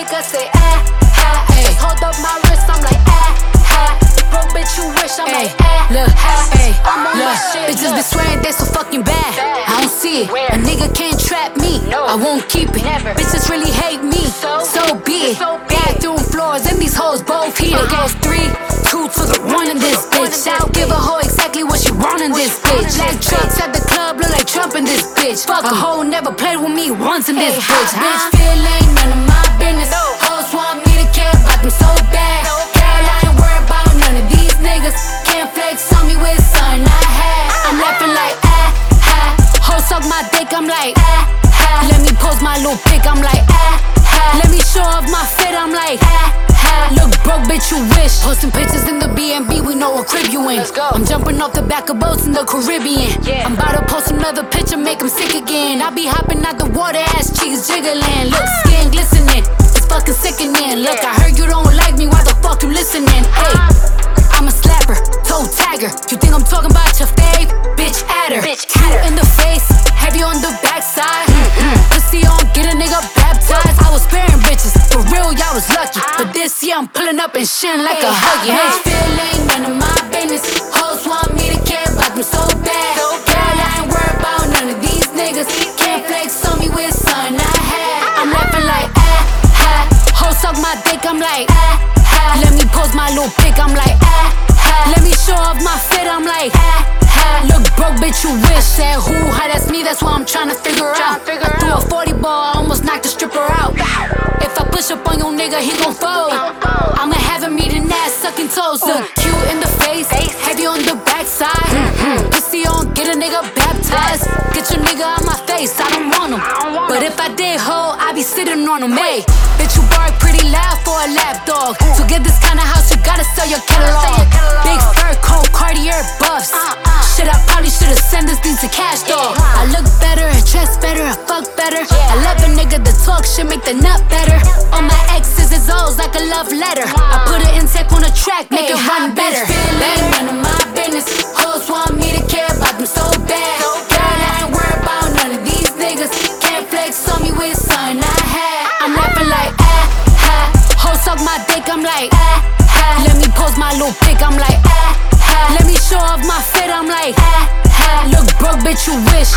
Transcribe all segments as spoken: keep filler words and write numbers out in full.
dick, I say ah, ha. I just hold up my wrist, I'm like ah, ha. Broke bitch, you wish, I'm Ay, like ah, look, ha. ay, I'm on my look. shit, Bitches be look. swearing they so fucking bad. I don't see it. A nigga can't trap me. No. I won't keep it. Never. Bitches really hate me. So? So be it. So be it. Bathroom floors and these hoes both heat. It goes three, two to the one in this bitch. I'll give a hoe exactly what she want in this bitch. Like trucks at the club, look like Trump in this bitch. Fuck a hoe never played with me once in this bitch. Bitch feel ain't none of my business. Hoes want me to care about them so bad. Girl, I ain't worried about none of these niggas. Can't flex on me with something I had. I'm laughing like ah, ha. Hoes suck my dick, I'm like ah, ha. Let me post my little pic, I'm like ah, ha. Let me show off my fit, I'm like ah, ha. Look broke, bitch, you wish. Posting pictures in the B and B, we know what crib you in. Let's go. I'm jumping off the back of boats in the Caribbean. Yeah. I'm about to post another picture, make them sick again. I be hopping out the water, ass cheeks jiggling. Look, skin glistening, it's fucking sickening. Look, I heard you don't like me, why the fuck you listening? Hey, I'm a slapper, toe tagger. You think I'm talking about your fave? Bitch, at her. Bitch, You at her. in the face, heavy on the backside. Pussy on, get a nigga baptized. I was sparing bitches, for real, y'all was lucky. But this year I'm pulling up and shitting like a huggy. Bitch, feel ain't none of my business. Hoes want me to care about them so bad. Girl, I ain't worried about none of these niggas. Can't flex on me with something I had. I'm laughing like ah, ha. Hoes suck my dick, I'm like ah, ha. Let me post my little pic, I'm like ah, ha. Let me show off my fit, I'm like ah, ha. Look broke, bitch, you wish. Said who, hi, that's me, that's what I'm trying to figure out. figure I threw a out. forty ball, I almost knocked the stripper out. If I push up on your nigga, he gon' fold. I'ma have him eating ass, sucking toes. Look cute in the face, heavy on the backside. Pussy on, get a nigga baptized. Get your nigga out my face, I don't want him. But if I did hoe, I be sitting on him. Hey, bitch, you bark pretty loud for a lap dog. To get this kind of house, you gotta sell your catalog. Big fur coat, Cartier buffs. Shit, I probably should've sent this thing to Cash Dog. I look better, I dress better, I fuck better. I love a nigga that talk shit, make the nut better. All my exes is O's like a love letter. I put an intake on the track, make it run better. Ain't none of my business. Hoes want me to care about them so bad. Girl, I ain't worried about none of these niggas. Can't flex on me with something I had. I'm laughing like ah, ha. Hoes suck my dick, I'm like ah, ha. Let me post my little pic, I'm like ah, ha. Let me show off my fit, I'm like ah, ha. Look broke, bitch, you wish.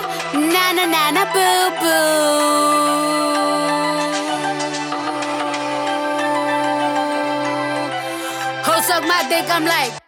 Na na na na boo boo. Hoes suck my dick, I'm like